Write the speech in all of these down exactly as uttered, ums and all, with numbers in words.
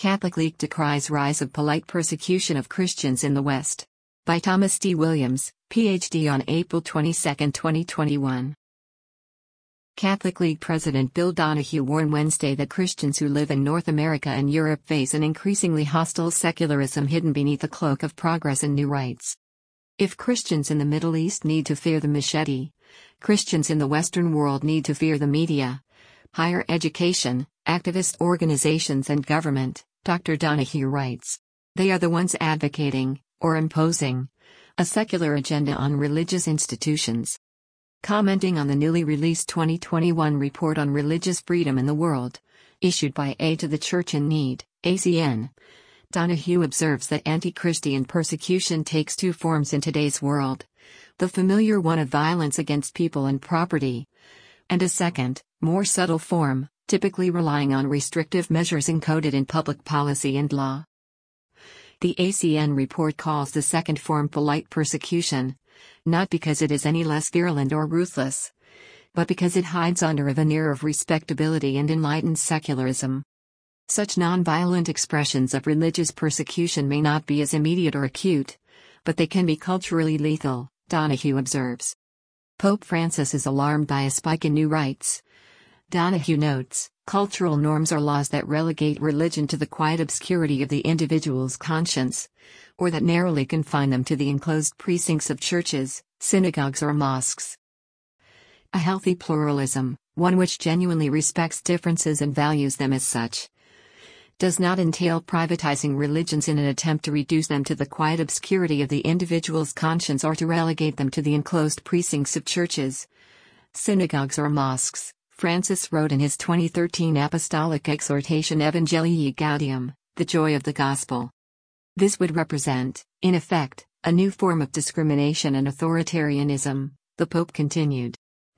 Catholic League decries rise of polite persecution of Christians in the West. By Thomas D. Williams, P H D on April twenty-second, twenty twenty-one. Catholic League President Bill Donohue warned Wednesday that Christians who live in North America and Europe face an increasingly hostile secularism hidden beneath a cloak of progress and new rights. If Christians in the Middle East need to fear the machete, Christians in the Western world need to fear the media, higher education, activist organizations and government, Doctor Donohue writes. They are the ones advocating, or imposing, a secular agenda on religious institutions. Commenting on the newly released twenty twenty-one Report on Religious Freedom in the World, issued by Aid to the Church in Need, A C N, Donohue observes that anti-Christian persecution takes two forms in today's world: the familiar one of violence against people and property, and a second, more subtle form, typically relying on restrictive measures encoded in public policy and law. The A C N report calls the second form polite persecution, not because it is any less virulent or ruthless, but because it hides under a veneer of respectability and enlightened secularism. Such nonviolent expressions of religious persecution may not be as immediate or acute, but they can be culturally lethal, Donohue observes. Pope Francis is alarmed by a spike in new rights. Donohue notes, cultural norms are laws that relegate religion to the quiet obscurity of the individual's conscience, or that narrowly confine them to the enclosed precincts of churches, synagogues or mosques. A healthy pluralism, one which genuinely respects differences and values them as such, does not entail privatizing religions in an attempt to reduce them to the quiet obscurity of the individual's conscience or to relegate them to the enclosed precincts of churches, synagogues or mosques, Francis wrote in his twenty thirteen Apostolic Exhortation Evangelii Gaudium, The Joy of the Gospel. This would represent, in effect, a new form of discrimination and authoritarianism, the Pope continued.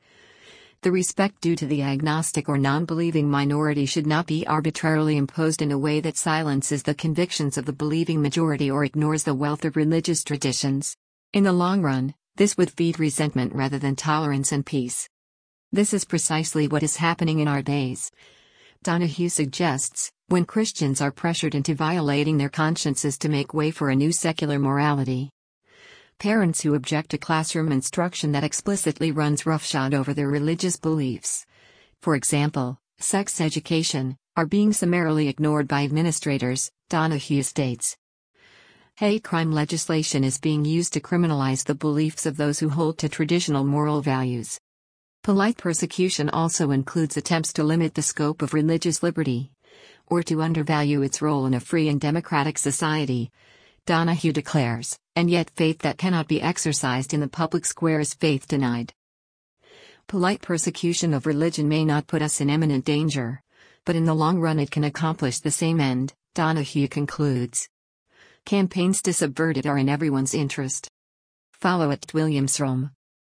The respect due to the agnostic or non-believing minority should not be arbitrarily imposed in a way that silences the convictions of the believing majority or ignores the wealth of religious traditions. In the long run, this would feed resentment rather than tolerance and peace. This is precisely what is happening in our days, Donohue suggests, when Christians are pressured into violating their consciences to make way for a new secular morality. Parents who object to classroom instruction that explicitly runs roughshod over their religious beliefs, for example, sex education, are being summarily ignored by administrators, Donohue states. Hate crime legislation is being used to criminalize the beliefs of those who hold to traditional moral values. Polite persecution also includes attempts to limit the scope of religious liberty, or to undervalue its role in a free and democratic society, Donohue declares, and yet faith that cannot be exercised in the public square is faith denied. Polite persecution of religion may not put us in imminent danger, but in the long run it can accomplish the same end, Donohue concludes. Campaigns to subvert it are in everyone's interest. Follow at Williams Rome.